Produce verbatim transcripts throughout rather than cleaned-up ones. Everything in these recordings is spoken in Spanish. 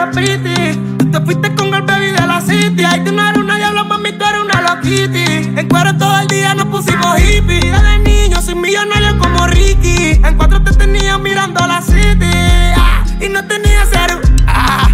la pretty. Tú te fuiste con el baby de la city. Ay, tú no eres una diabla, mami, tú eres una loquiti. En cuero todo el día nos pusimos hippie. Desde niño soy millonario como Ricky. En cuatro te tenía mirando la city, ah, y no tenía cero, ah.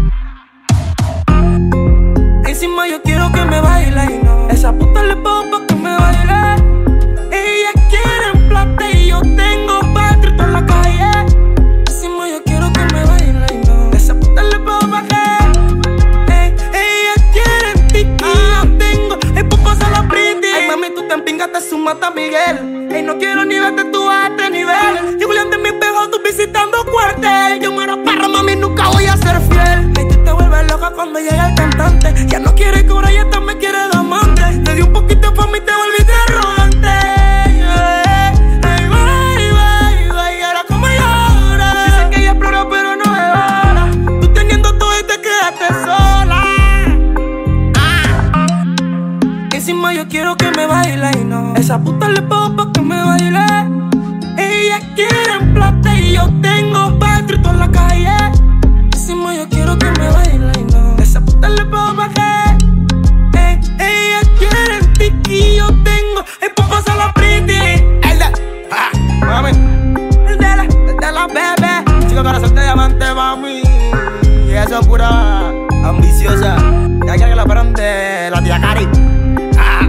Encima yo quiero que me baile y no. Esa puta le pago pa' que me baile. Ella quiere en plata y yo tengo patrito en la calle. Encima yo quiero que me baile y no. Esa puta le pago pa' que ey, ella quiere en ti y yo tengo el pupo se la pretty. Ay mami, tú te empingaste su mata Miguel. Ey, no quiero ni verte tú a este nivel. Yo Julián de mi pejo, tú visitando cuartel. Yo muero perro, mami, nunca voy a ser fiel. Ey, tú te vuelves loca cuando llega el cantante. Ya no quiere cobrar y esta me quiere de amante. Te di un poquito de fama y te volviste arrogante. Ay, bye, bye, bye, ahora como llora. Dicen que ella explora pero no devora. Tú teniendo todo y te quedaste sola, ah. Encima yo quiero que me baile y no. Esa puta le pago pa' que me baile. Ella quiere en plata y yo tengo patrito en la calle. Encima yo quiero que me baile y no. Esa puta le pago pa' que ey, ella quiere en ti y yo tengo el pupo se la pretty. El de, ah, mami, el de la, el de la bebé. Chico corazón de diamante, mami. Y eso es pura ambiciosa. Ya quiere que la operan de la tía Cari. Ah,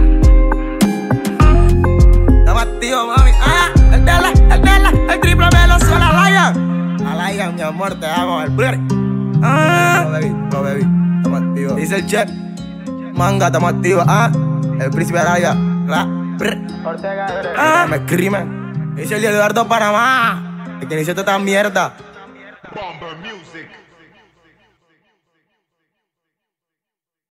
estamos activos, mami. Ah, el de la, el de la, el triple velocio, la Lion. La Lion, mi amor, te amo, el primer. Ah, no, baby, no, baby, estamos activos. Dice el chef, manga, estamos activos. Ah, el príncipe Araya, la, brr. Ortega, ah, me escriben. Dice el Eduardo Panamá, el que inició toda esta mierda. Bomber Music.